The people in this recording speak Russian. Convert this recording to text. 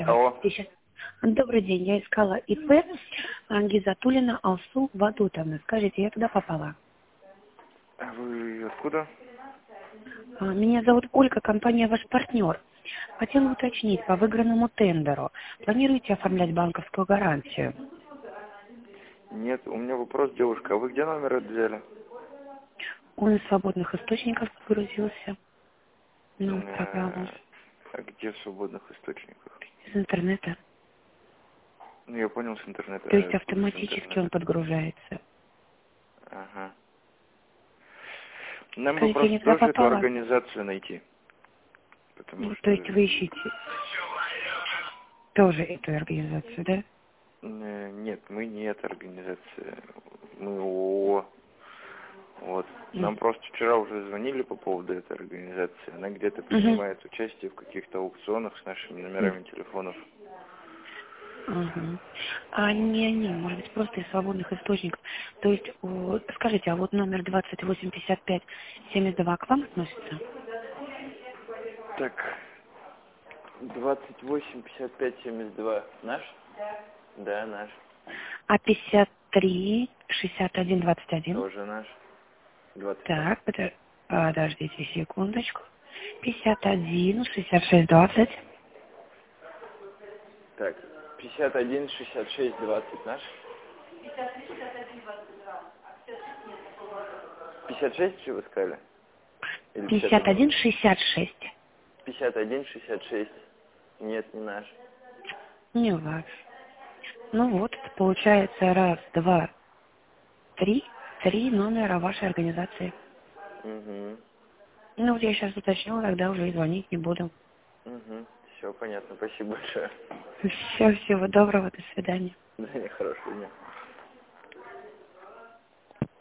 Алло. Сейчас. Добрый день, я искала ИП Гизатуллина Алсу Вадутовна. Скажите, я туда попала? А вы откуда? Меня зовут Ольга, компания «Ваш партнер». Хотела уточнить по выигранному тендеру. Планируете оформлять банковскую гарантию? Нет, у меня вопрос, девушка. А вы где номер взяли? Он из свободных источников подгрузился на программу. А где в свободных источниках? Из интернета. Ну, я понял, с интернета. То А есть откуда с автоматически он интернета? подгружается. Ага. Нам бы Скажите, я просто не туда тоже эту попала? организацию найти. Потому Ну, то что... есть вы ищете тоже эту организацию, да? Нет, мы не эта организация. Мы ООО. Вот. Нам просто вчера уже звонили по поводу этой организации. Она где-то Угу. принимает участие в каких-то аукционах с нашими номерами телефонов. Ага. А не они, может быть, просто из свободных источников. То есть, скажите, а вот номер 285572 к вам относится? Так, 28 55 72 наш? Да, наш. А 53 61 21? Тоже наш. 22. Так, подождите секундочку. 51 66 20. Так, 51 66 20 наш? 56 что вы сказали? Или 51? 51 66. 51 66. Нет, не наш. Не ваш. Ну вот, это получается раз, два, три. Три номера вашей организации. Угу. Ну, вот я сейчас уточнила, тогда уже и звонить не буду. Угу. Все понятно. Спасибо большое. Все, всего доброго, до свидания. Да, хорошего дня.